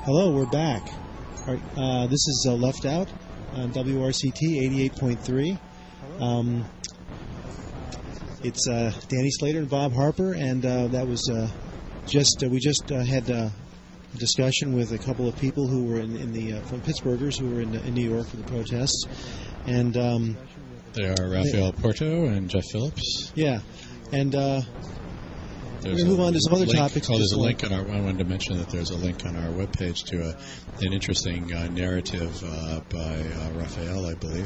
Hello, we're back. All right, this is Left Out on WRCT 88.3. It's Danny Slater and Bob Harper, and that was we just had a discussion with a couple of people who were in the from Pittsburghers who were in New York for the protests, and they are Rafael Porto and Jeff Phillips. Yeah, and we're going to move on to some other topics. There's a link on our. I wanted to mention that there's a link on our webpage to an interesting narrative by Rafael, I believe,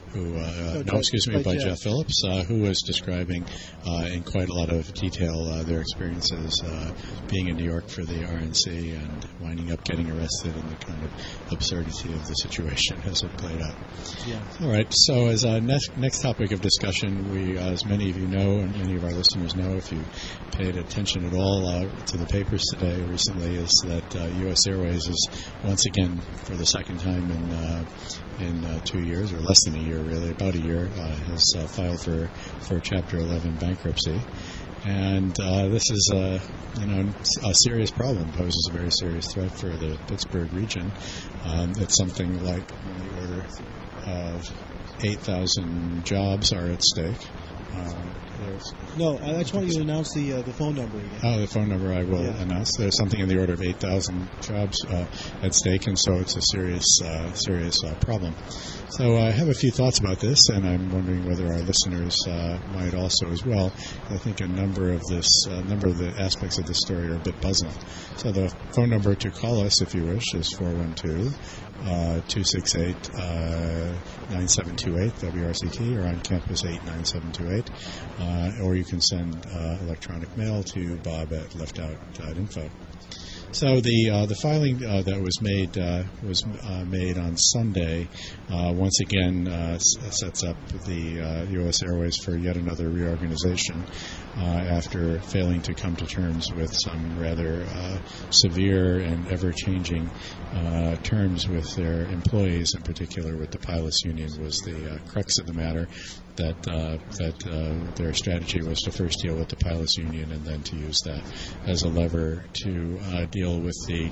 by Jeff Phillips, who was describing in quite a lot of detail their experiences being in New York for the RNC and winding up getting arrested and the kind of absurdity of the situation as it played out. Yeah. All right. So as a next topic of discussion, we, as many of you know, and many of our listeners know, if you paid attention at all to the papers today recently, is that U.S. Airways is once again, for the second time in 2 years, or less than a year, really, about a year, has filed for Chapter 11 bankruptcy. And this is a serious problem, poses a very serious threat for the Pittsburgh region. It's something like on the order of 8,000 jobs are at stake. No, I just want you to announce the phone number again. Oh, the phone number I will announce. There's something in the order of 8,000 jobs at stake, and so it's a serious problem. So I have a few thoughts about this, and I'm wondering whether our listeners might also as well. I think a number of the aspects of this story are a bit puzzling. So the phone number to call us, if you wish, is 412-268-9728 WRCT, or on campus 89728, or you can send electronic mail to bob@leftout.info. So the filing that was made on Sunday once again sets up the U.S. Airways for yet another reorganization after failing to come to terms with some rather severe and ever-changing terms with their employees, in particular with the pilots' union was the crux of the matter. That their strategy was to first deal with the pilots' union and then to use that as a lever to deal with the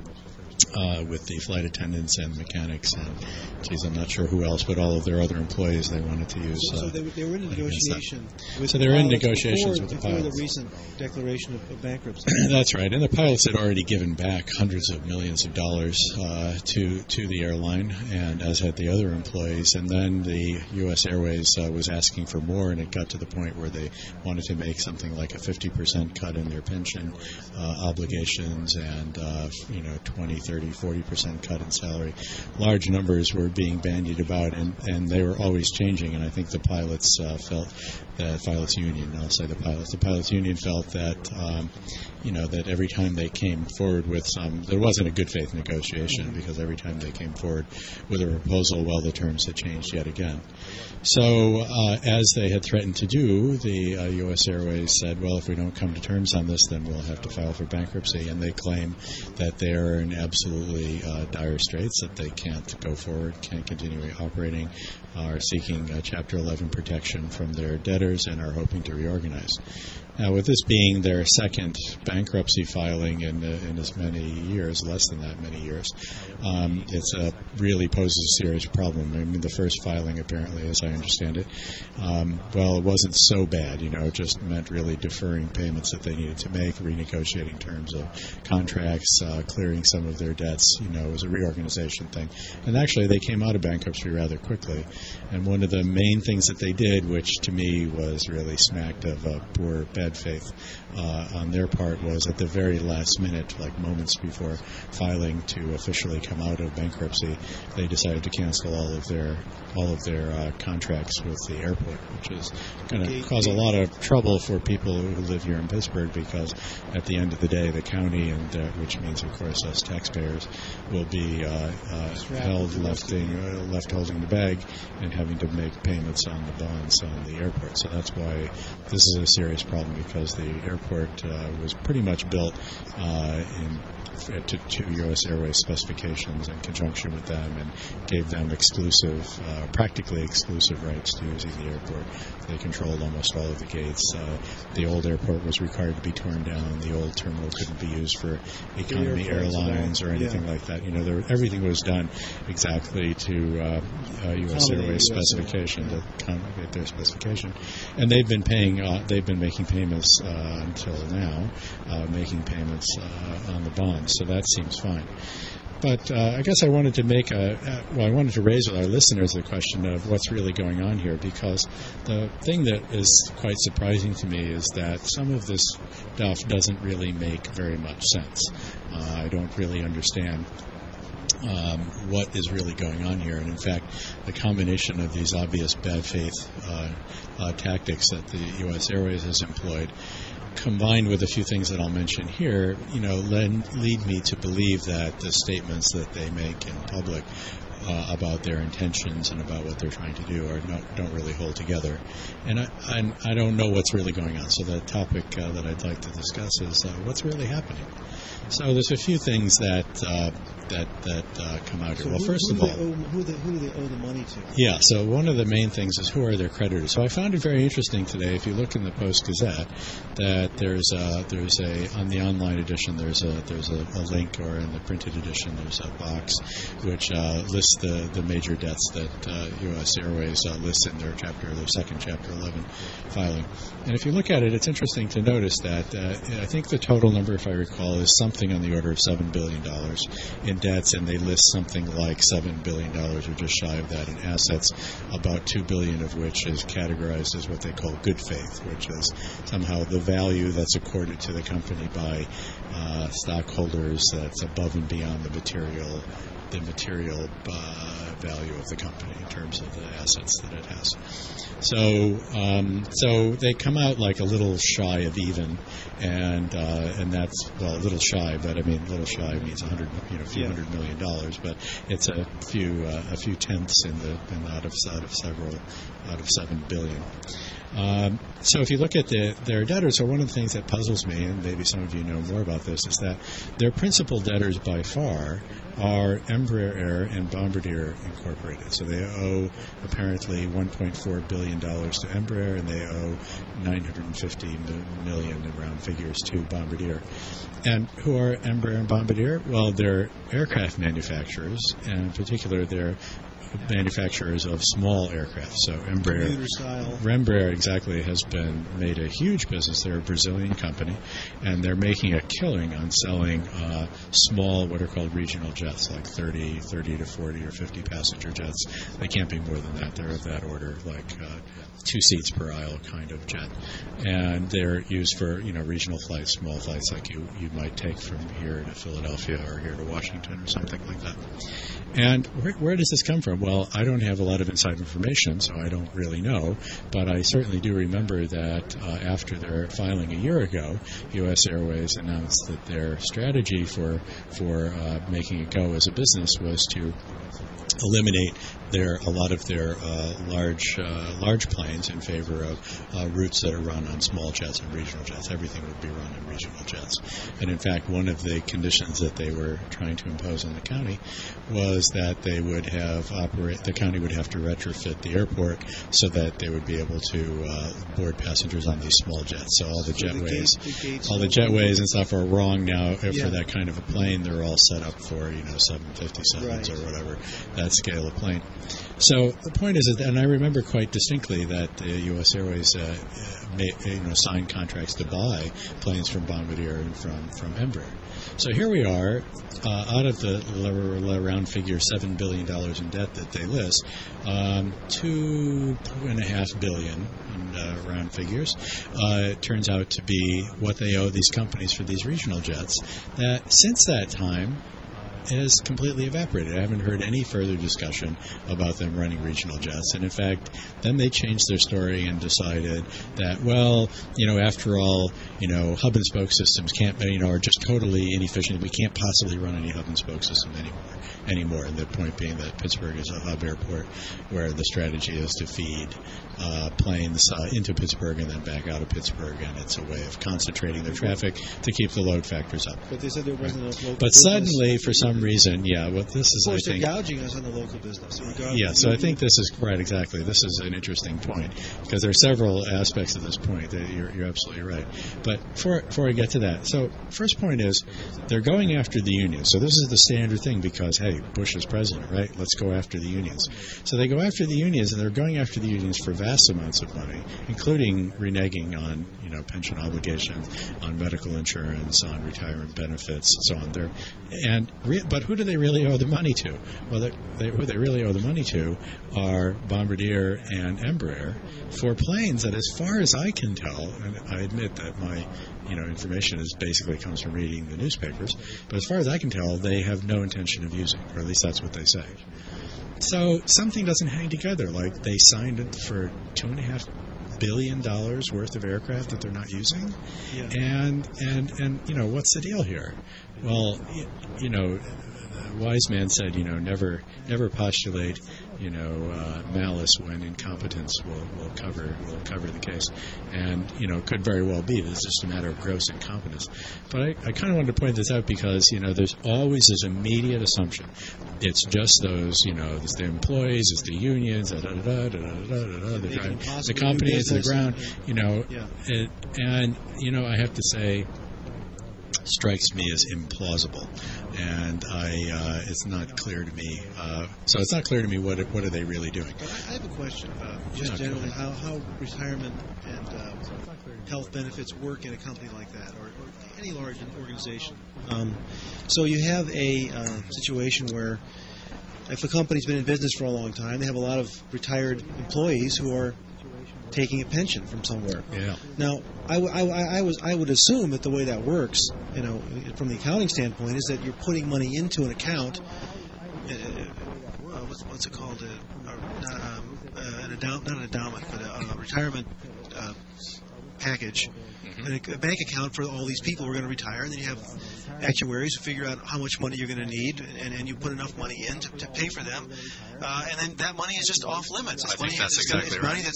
flight attendants and mechanics and, geez, I'm not sure who else, but all of their other employees they wanted to use. So they were in negotiation. So they were in negotiations with the pilots before the recent declaration of bankruptcy. That's right, and the pilots had already given back hundreds of millions of dollars to the airline, and as had the other employees. And then the U.S. Airways was asking for more, and it got to the point where they wanted to make something like a 50% cut in their pension obligations, and 20, 30, 40% cut in salary. Large numbers were being bandied about, and they were always changing. And I think the pilots felt that pilots union. I'll say the pilots union felt that that every time they came forward with there wasn't a good faith negotiation, because every time they came forward with a proposal, well, the terms had changed yet again. So as they had threatened to do, the U.S. Airways said, well, if we don't come to terms on this, then we'll have to file for bankruptcy. And they claim that they are in absolutely dire straits, that they can't go forward, can't continue operating, are seeking Chapter 11 protection from their debtors, and are hoping to reorganize. Now, with this being their second bankruptcy filing in as many years, less than that many years, it really poses a serious problem. I mean, the first filing, apparently, as I understand it, it wasn't so bad. It just meant really deferring payments that they needed to make, renegotiating terms of contracts, clearing some of their debts. It was a reorganization thing. And actually, they came out of bankruptcy rather quickly. And one of the main things that they did, which to me was really smacked of poor bad faith on their part, was at the very last minute, like moments before filing to officially come out of bankruptcy, they decided to cancel all of their contracts with the airport, which is going to cause a lot of trouble for people who live here in Pittsburgh, because at the end of the day, the county, and which means, of course, us taxpayers, will be left holding the bag and having to make payments on the bonds on the airport. So that's why this is a serious problem problem because the airport was pretty much built to U.S. Airways specifications in conjunction with them, and gave them practically exclusive rights to using the airport. They controlled almost all of the gates. The old airport was required to be torn down. The old terminal couldn't be used for economy airlines or anything like that. Everything was done exactly to U.S. Airways specification, to accommodate their specification. And they've been making payments until now, making payments on the bonds. So that seems fine. But I guess I wanted to raise with our listeners the question of what's really going on here, because the thing that is quite surprising to me is that some of this stuff doesn't really make very much sense. I don't really understand what is really going on here. And in fact, the combination of these obvious bad faith tactics that the U.S. Airways has employed, combined with a few things that I'll mention here, lead me to believe that the statements that they make in public about their intentions and about what they're trying to do don't really hold together. And I don't know what's really going on. So the topic that I'd like to discuss is what's really happening. So there's a few things that come out here. So well, first of all, who do they owe the money to? Yeah, so one of the main things is who are their creditors. So I found it very interesting today, if you look in the Post-Gazette, that there's on the online edition there's a link, or in the printed edition there's a box which lists the major debts that U.S. Airways lists in their second Chapter 11 filing. And if you look at it, it's interesting to notice that I think the total number, if I recall, is something on the order of $7 billion in debts, and they list something like $7 billion or just shy of that in assets, about $2 billion of which is categorized as what they call good faith, which is somehow the value that's accorded to the company by stockholders that's above and beyond the material value of the company in terms of the assets that it has. So they come out like a little shy of even, and that's, well, a little shy, but I mean, a little shy means a few $100 million, but it's a few tenths out of 7 billion. So if you look at their debtors, so one of the things that puzzles me, and maybe some of you know more about this, is that their principal debtors by far are Embraer and Bombardier Incorporated. So they owe apparently $1.4 billion to Embraer, and they owe $950 million in round figures to Bombardier. And who are Embraer and Bombardier? Well, they're aircraft manufacturers, and in particular they're manufacturers of small aircraft. So Embraer exactly has made a huge business. They're a Brazilian company, and they're making a killing on selling small, what are called regional jets, like 30 to 40 or 50 passenger jets. They can't be more than that. They're of that order, like 2 seats per aisle kind of jet. And they're used for, regional flights, small flights like you might take from here to Philadelphia or here to Washington or something like that. And where does this come from? Well, I don't have a lot of inside information, so I don't really know, but I certainly do remember that after their filing a year ago, U.S. Airways announced that their strategy for making it go as a business was to eliminate a lot of their large planes in favor of routes that are run on small jets and regional jets. Everything would be run on regional jets. And in fact, one of the conditions that they were trying to impose on the county was that the county would have to retrofit the airport so that they would be able to board passengers on these small jets. So all the jetways and stuff are wrong now for that kind of a plane. They're all set up for 757s or whatever, that scale of plane. So the point is, and I remember quite distinctly that the U.S. Airways signed contracts to buy planes from Bombardier and from Embraer. So here we are, out of the round figure $7 billion in debt that they list, $2.5 billion in round figures turns out to be what they owe these companies for these regional jets. That since that time, has completely evaporated. I haven't heard any further discussion about them running regional jets. And in fact, then they changed their story and decided that, well, after all, hub and spoke systems are just totally inefficient. We can't possibly run any hub and spoke system anymore. And the point being that Pittsburgh is a hub airport where the strategy is to feed planes into Pittsburgh and then back out of Pittsburgh, and it's a way of concentrating their traffic to keep the load factors up. But they said there wasn't enough local But business. Suddenly, for some reason, this is, of course, I think, they're gouging us on the local business. Yeah, so I think this is right. Exactly, this is an interesting point because there are several aspects of this point that you're absolutely right. But before I get to that, so first point is they're going after the unions. So this is the standard thing because hey, Bush is president, right? Let's go after the unions. So they go after the unions, and they're going after the unions for vast amounts of money, including reneging on pension obligations, on medical insurance, on retirement benefits, and so on. But who do they really owe the money to? Well, who they really owe the money to are Bombardier and Embraer for planes that, as far as I can tell, and I admit that my information basically comes from reading the newspapers, but as far as I can tell, they have no intention of using, or at least that's what they say. So something doesn't hang together. Like they signed it for $2.5 billion worth of aircraft that they're not using, and what's the deal here? Well, a wise man said, never postulate, malice when incompetence will cover the case, and could very well be that it's just a matter of gross incompetence. But I kind of wanted to point this out because there's always this immediate assumption it's just those it's the employees, it's the unions, the company to the ground, and I have to say, strikes me as implausible, and it's not clear to me. So it's not clear to me what are they really doing. But I have a question about just generally how retirement and health benefits work in a company like that, or any large organization. So you have a situation where if a company's been in business for a long time, they have a lot of retired employees who are taking a pension from somewhere. Yeah. Now, I would assume that the way that works, from the accounting standpoint, is that you're putting money into an account. What's it called? Not an endowment, but a retirement package. A bank account for all these people who are going to retire, and then you have actuaries who figure out how much money you're going to need, and you put enough money in to pay for them, and then that money is just off limits. I think that's exactly right. Money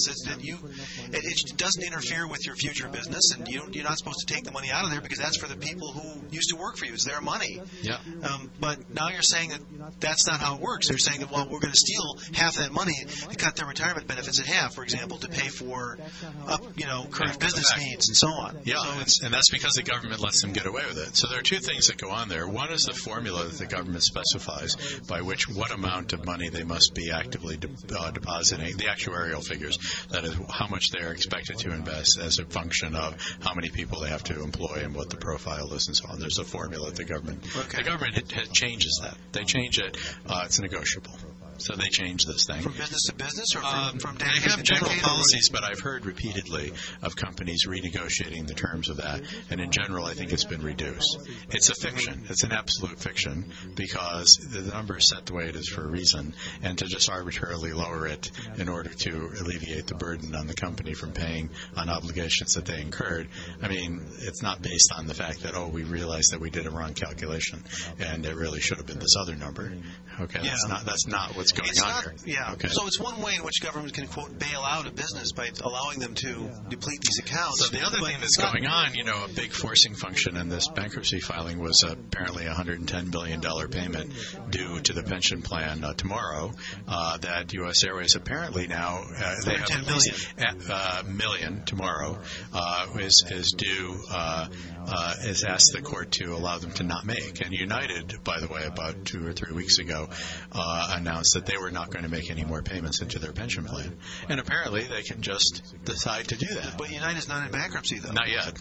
it doesn't interfere with your future business, and you're not supposed to take the money out of there because that's for the people who used to work for you. It's their money. Yeah. But now you're saying that that's not how it works. They're saying that we're going to steal half that money to cut their retirement benefits in half, for example, to pay for current business needs and so on. Yeah, and that's because the government lets them get away with it. So there are two things that go on there. One is the formula that the government specifies by which what amount of money they must be actively depositing, the actuarial figures, that is how much they are expected to invest as a function of how many people they have to employ and what the profile is and so on. There's a formula that the government changes that. They change it. It's negotiable. So they change this thing. From business to business, or from they have general policies, but I've heard repeatedly of companies renegotiating the terms of that, and in general, I think it's been reduced. It's a fiction. It's an absolute fiction because the number is set the way it is for a reason, and to just arbitrarily lower it in order to alleviate the burden on the company from paying on obligations that they incurred, I mean, it's not based on the fact that, we realized that we did a wrong calculation, and it really should have been this other number. Okay, that's not what's going on here. Yeah. Okay. So it's one way in which government can, quote, bail out a business by allowing them to deplete these accounts. So the other thing that's going on, a big forcing function in this bankruptcy filing was apparently a $110 billion payment due to the pension plan tomorrow that U.S. Airways apparently now they have $10 million tomorrow is due has asked the court to allow them to not make. And United, by the way, about 2 or 3 weeks ago, announced that they were not going to make any more payments into their pension plan. And apparently they can just decide to do that. But United's not in bankruptcy, though. Not yet.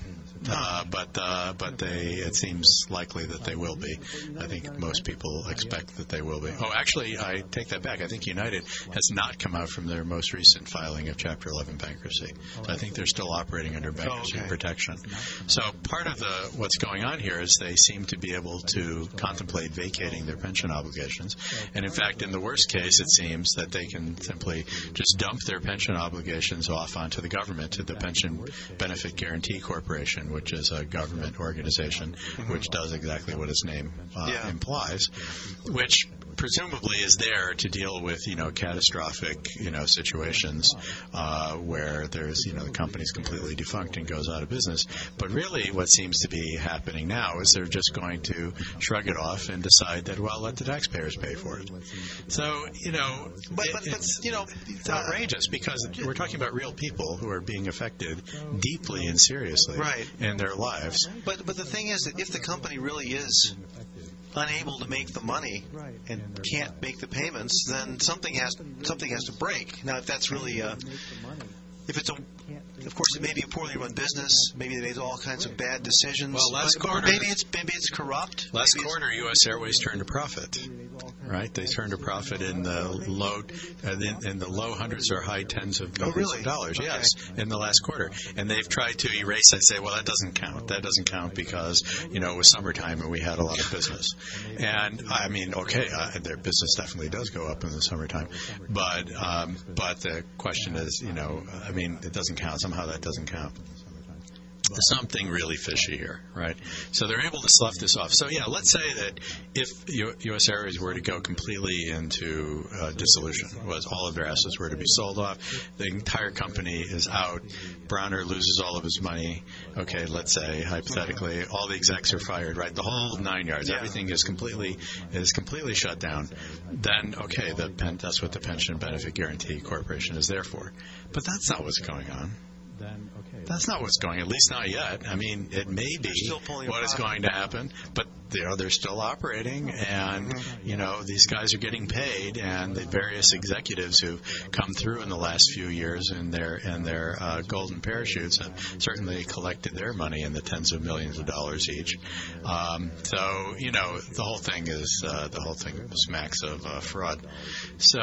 but it seems likely that they will be. I think most people expect that they will be. Oh, actually, I take that back. I think United has not come out from their most recent filing of Chapter 11 bankruptcy. So I think they're still operating under bankruptcy protection. So part of what's going on here is they seem to be able to contemplate vacating their pension obligations. And in fact, in the worst case, it seems that they can simply just dump their pension obligations off onto the government, to the Pension Benefit Guaranty Corporation, which is a government organization which does exactly what its name implies, which presumably is there to deal with, catastrophic, situations where there's, the company's completely defunct and goes out of business. But really what seems to be happening now is they're just going to shrug it off and decide that, well, let the taxpayers pay for it. So, it's outrageous because we're talking about real people who are being affected deeply and seriously in their lives. But the thing is that if the company really is unable to make the money and can't make the payments, then something has to break. Now, if that's really of course, it may be a poorly run business. Maybe they made all kinds of bad decisions. Well, last quarter, maybe it's corrupt. Last quarter, U.S. Airways turned a profit. Right, they turned a profit in the low hundreds or high tens of millions of dollars. Okay. Yes, in the last quarter, and they've tried to erase that. Say, well, that doesn't count. That doesn't count because it was summertime and we had a lot of business. And I mean, their business definitely does go up in the summertime, but the question is, it doesn't count. Somehow that doesn't count. There's something really fishy here, right? So they're able to slough this off. So, let's say that if U.S. Airways were to go completely into dissolution, was all of their assets were to be sold off, the entire company is out, Browner loses all of his money, okay, let's say, hypothetically, all the execs are fired, right? The whole 9 yards, everything is completely shut down. Then, okay, that's what the Pension Benefit Guaranty Corporation is there for. But that's not what's going on. That's not what's going on, at least not yet. I mean, it may be what is going to happen, but they're still operating, and these guys are getting paid, and the various executives who've come through in the last few years in their golden parachutes have certainly collected their money in the tens of millions of dollars each. So the whole thing smacks of fraud. So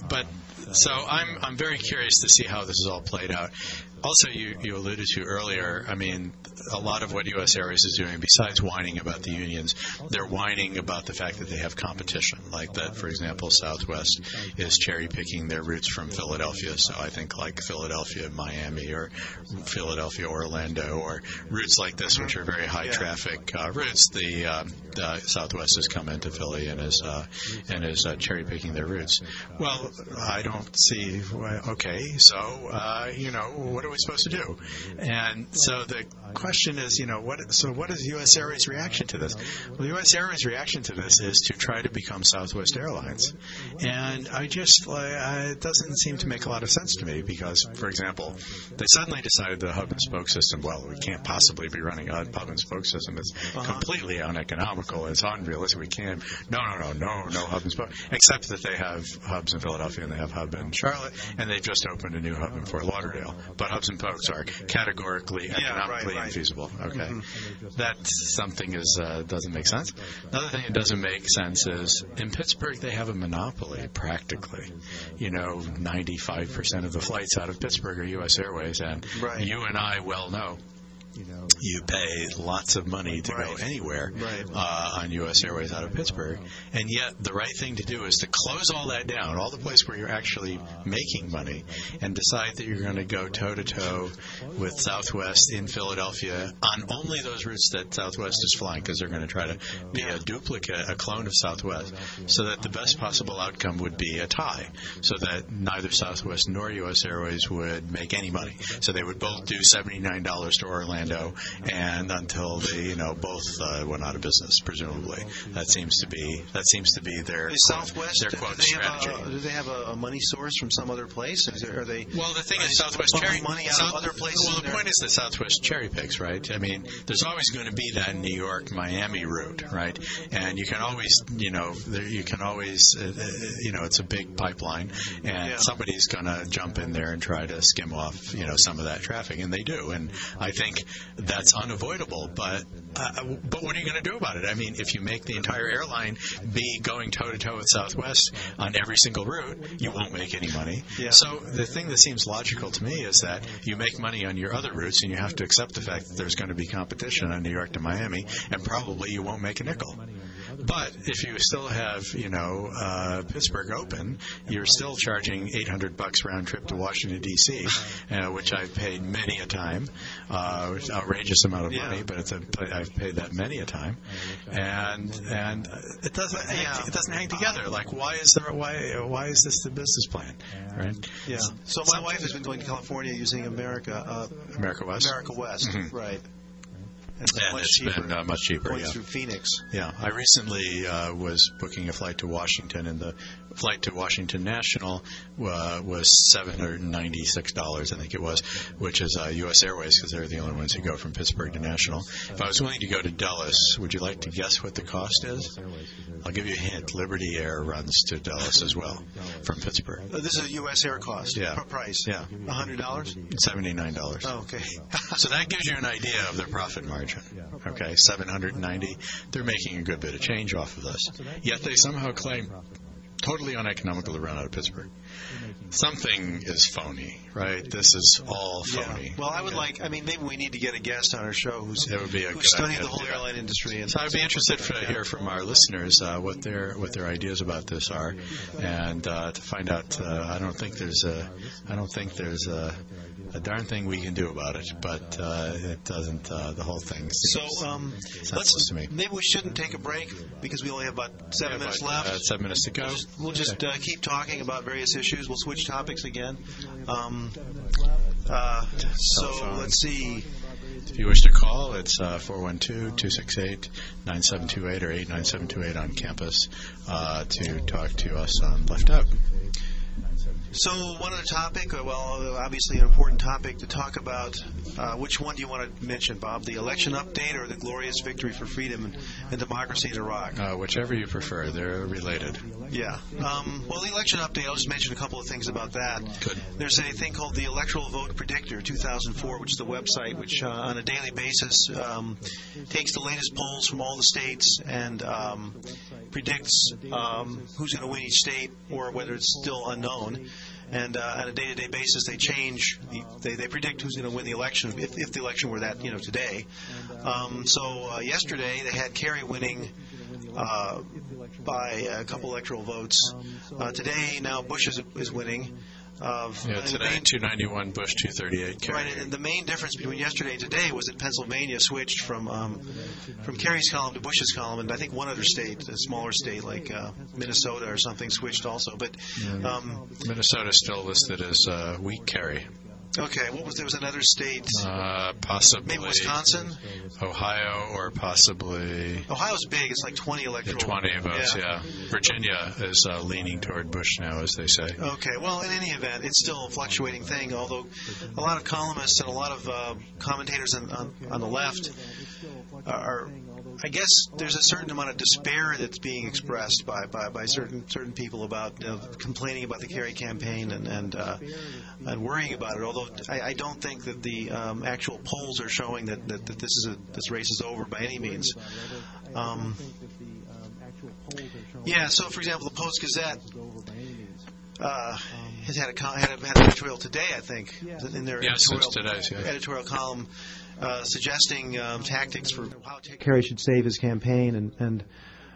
I'm very curious to see how this is all played out. Also, you alluded to earlier, I mean, a lot of what U.S. Airways is doing, besides whining about the unions, they're whining about the fact that they have competition. Like that, for example, Southwest is cherry-picking their routes from Philadelphia. So I think like Philadelphia, Miami, or Philadelphia, Orlando, or routes like this, which are very high-traffic routes, the Southwest has come into Philly and is cherry-picking their routes. Well, I don't see, okay, so, what are we supposed to do? And so the question is, what is U.S. Airways' reaction to this? Well, U.S. Airways' reaction to this is to try to become Southwest Airlines. And it doesn't seem to make a lot of sense to me because, for example, they suddenly decided the hub and spoke system, well, we can't possibly be running a hub and spoke system. It's completely uneconomical. It's unrealistic. We can't. No hub and spoke. Except that they have hubs in Philadelphia and they have a hub in Charlotte, and they've just opened a new hub in Fort Lauderdale. But hubs and spokes are categorically economically infeasible. Okay, that something doesn't make sense. Another thing that doesn't make sense is in Pittsburgh they have a monopoly practically. 95% of the flights out of Pittsburgh are U.S. Airways, and you and I well know. You pay lots of money to go anywhere on U.S. Airways out of Pittsburgh, and yet the right thing to do is to close all that down, all the place where you're actually making money, and decide that you're going to go toe-to-toe with Southwest in Philadelphia on only those routes that Southwest is flying, because they're going to try to be a duplicate, a clone of Southwest, so that the best possible outcome would be a tie, so that neither Southwest nor U.S. Airways would make any money. So they would both do $79 to Orlando, and until they, both went out of business, presumably. That seems to be their quote strategy. Do they have a money source from some other place? Are they? Well, the thing is, Southwest money out of other places. Well, the point is that Southwest cherry picks, right? I mean, there's always going to be that New York, Miami route, right? And you can always, it's a big pipeline, and somebody's going to jump in there and try to skim off, some of that traffic, and they do. And I think that's unavoidable. But what are you going to do about it? I mean, if you make the entire airline be going toe-to-toe with Southwest on every single route, you won't make any money. Yeah. So the thing that seems logical to me is that you make money on your other routes, and you have to accept the fact that there's going to be competition on New York to Miami, and probably you won't make a nickel. But if you still have, Pittsburgh open, you're still charging $800 round trip to Washington, D.C., which I've paid many a time. It's an outrageous amount of money, but I've paid that many a time. And it doesn't hang together. Like, why is this the business plan? Right? Yeah. So my wife has been going to California using America West. America West, Mm-hmm. right. And it's been much cheaper. Going through Phoenix. Yeah, I recently was booking a flight to Washington, and the flight to Washington National was $796, I think it was, which is U.S. Airways, because they're the only ones who go from Pittsburgh to National. If I was willing to go to Dulles, would you like to guess what the cost is? I'll give you a hint. Liberty Air runs to Dulles as well from Pittsburgh. This is a U.S. Air cost. Yeah. Price. Yeah. $100? $79. Oh, okay. So that gives you an idea of their profit margin. Okay, $790. They're making a good bit of change off of this. Yet they somehow claim totally uneconomical to run out of Pittsburgh. Something is phony, right? This is all phony. Yeah. Well, I would maybe we need to get a guest on our show who's good studied idea the whole airline industry. And so I'd be interested to hear from our listeners what their ideas about this are, and to find out. I don't think there's a darn thing we can do about it, but it doesn't. The whole thing seems senseless to me. Maybe we shouldn't take a break because we only have about 7 minutes left. 7 minutes to go. We'll just keep talking about various issues. We'll switch topics again. So let's see. If you wish to call, it's 412-268-9728 or 89728 on campus to talk to us on Left Out. So one other topic, obviously an important topic to talk about. Which one do you want to mention, Bob? The election update or the glorious victory for freedom and democracy in Iraq? Whichever you prefer. They're related. Yeah. Well, the election update, I'll just mention a couple of things about that. Good. There's a thing called the Electoral Vote Predictor 2004, which is the website which on a daily basis takes the latest polls from all the states and predicts who's going to win each state or whether it's still unknown. And on a day-to-day basis, they change. They predict who's going to win the election if the election were that today. So yesterday they had Kerry winning by a couple electoral votes. Today now Bush is winning. Today 291, Bush 238. Kerry. Right, and the main difference between yesterday and today was that Pennsylvania switched from Kerry's column to Bush's column, and I think one other state, a smaller state like Minnesota or something, switched also. But Minnesota's still listed as weak Kerry. Okay, there was another state? Possibly. Maybe Wisconsin? Ohio, or possibly... Ohio's big. It's like 20 electoral. 20 votes, yeah. Virginia is leaning toward Bush now, as they say. Okay, well, in any event, it's still a fluctuating thing, although a lot of columnists and a lot of commentators on the left are... I guess there's a certain amount of despair that's being expressed by certain people about complaining about the Kerry campaign and worrying about it. Although I don't think that the actual polls are showing that this race is over by any means. So for example, the Post-Gazette has had an editorial today, I think, in their editorial column. Suggesting tactics for how Kerry should save his campaign, and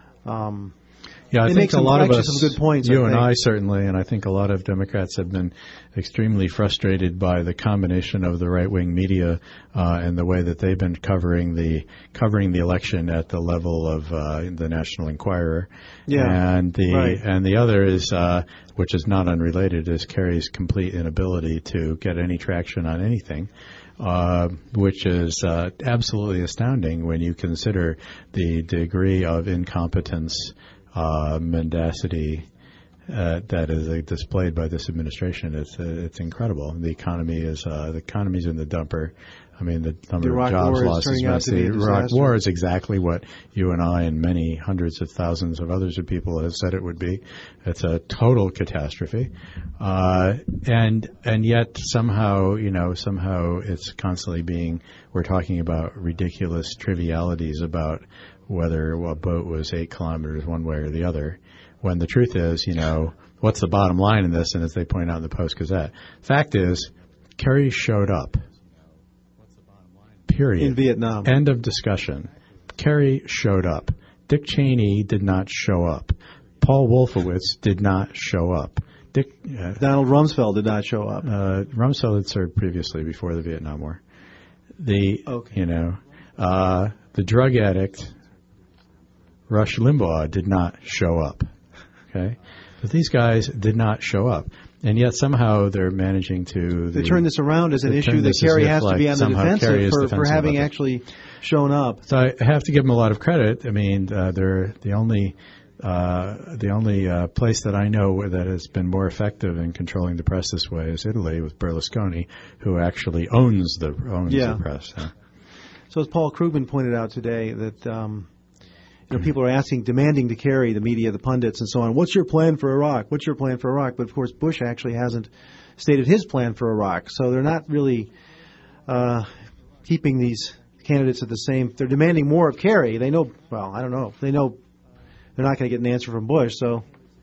I think a lot of us, some good points. You and I certainly, and I think a lot of Democrats have been extremely frustrated by the combination of the right-wing media and the way that they've been covering the election at the level of the National Enquirer. And the other is, which is not unrelated, is Kerry's complete inability to get any traction on anything. Which is absolutely astounding when you consider the degree of incompetence, mendacity, that is displayed by this administration. It's incredible. The economy is in the dumper. I mean, the number of jobs lost is massive. The Iraq War is exactly what you and I and many hundreds of thousands of others of people have said it would be. It's a total catastrophe, and yet somehow it's constantly we're talking about ridiculous trivialities about whether a boat was 8 kilometers one way or the other. When the truth is, what's the bottom line in this? And as they point out in the Post-Gazette, fact is, Kerry showed up. Period. In Vietnam. End of discussion. Kerry showed up. Dick Cheney did not show up. Paul Wolfowitz did not show up. Donald Rumsfeld did not show up. Rumsfeld had served previously before the Vietnam War. The drug addict Rush Limbaugh did not show up. Okay, but these guys did not show up. And yet somehow they're managing to... They turn this around as an issue that Kerry has to be on the defensive for having actually shown up. So I have to give them a lot of credit. I mean, they're the only place that I know that has been more effective in controlling the press this way is Italy with Berlusconi, who actually owns the press. So as Paul Krugman pointed out today, that people are demanding to Kerry, the media, the pundits, and so on, what's your plan for Iraq? What's your plan for Iraq? But, of course, Bush actually hasn't stated his plan for Iraq. So they're not really keeping these candidates at the same. They're demanding more of Kerry. They know, well, I don't know. They know they're not going to get an answer from Bush. So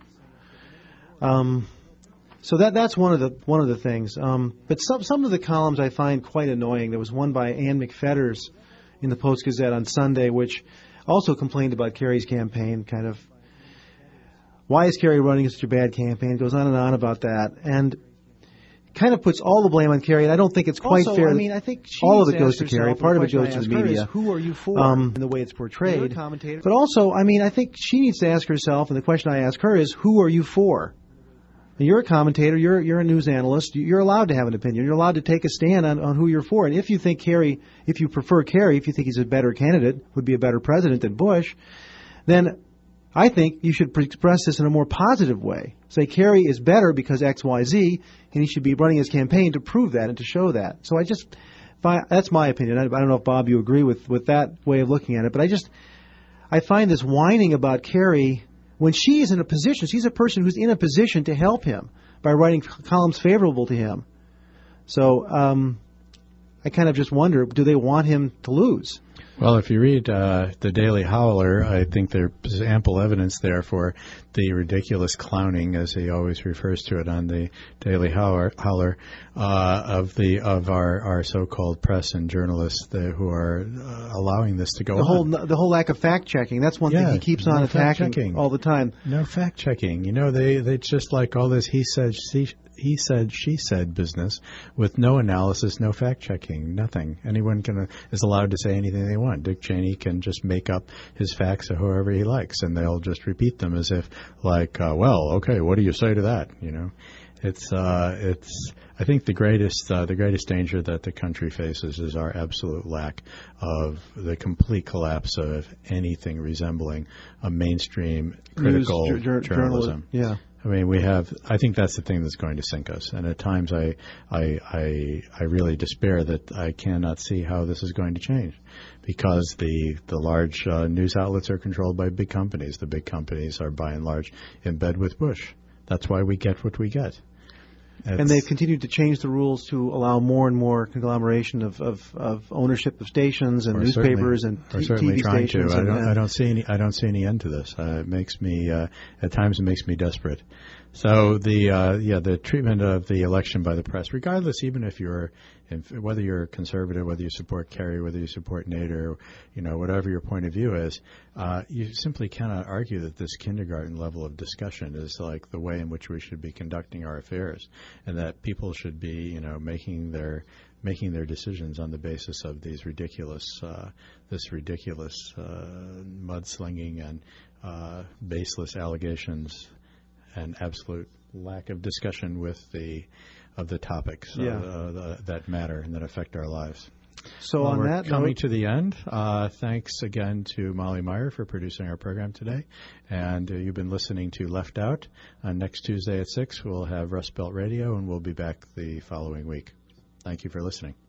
that's one of the things. But some of the columns I find quite annoying. There was one by Ann McFetters in the Post-Gazette on Sunday, which also complained about Kerry's campaign, kind of, why is Kerry running such a bad campaign? Goes on and on about that, and kind of puts all the blame on Kerry, and I don't think it's quite fair. I mean, I think all of it goes to Kerry. Part of it goes to the media. Who are you for? In the way it's portrayed. But also, I mean, I think she needs to ask herself, and the question I ask her is, who are you for? You're a commentator. You're a news analyst. You're allowed to have an opinion. You're allowed to take a stand on who you're for. And if you think if you prefer Kerry, if you think he's a better candidate, would be a better president than Bush, then I think you should express this in a more positive way. Say Kerry is better because X, Y, Z, and he should be running his campaign to prove that and to show that. So that's my opinion. I don't know if, Bob, you agree with that way of looking at it, but I find this whining about Kerry. When she is in a position, she's a person who's in a position to help him by writing columns favorable to him. So I kind of just wonder, do they want him to lose? Well, if you read the Daily Howler, I think there's ample evidence there for the ridiculous clowning, as he always refers to it on the Daily Howler, of our so-called press and journalists who are allowing this to go on. The whole lack of fact checking. That's one thing he keeps on attacking all the time. No fact checking. They just like all this he said, she said business with no analysis, no fact checking, nothing. Anyone is allowed to say anything they want. Dick Cheney can just make up his facts or whoever he likes, and they'll just repeat them as if well, okay, what do you say to that? It's I think the greatest danger that the country faces is our absolute lack of the complete collapse of anything resembling a mainstream critical journalism. Yeah. I mean, I think that's the thing that's going to sink us. And at times I really despair that I cannot see how this is going to change, because the large news outlets are controlled by big companies. The big companies are by and large in bed with Bush. That's why we get what we get. And they've continued to change the rules to allow more and more conglomeration of ownership of stations and newspapers and TV stations. I don't see any end to this. It makes me at times makes me desperate. So the treatment of the election by the press, regardless, even if whether you're conservative, whether you support Kerry, whether you support Nader, whatever your point of view is, you simply cannot argue that this kindergarten level of discussion is like the way in which we should be conducting our affairs, and that people should be, making their decisions on the basis of these ridiculous mudslinging and baseless allegations and absolute lack of discussion of the topics that matter and that affect our lives. So Well, on we're that coming note, to the end. Thanks again to Molly Meyer for producing our program today. And you've been listening to Left Out. Next Tuesday at 6, we'll have Rust Belt Radio, and we'll be back the following week. Thank you for listening.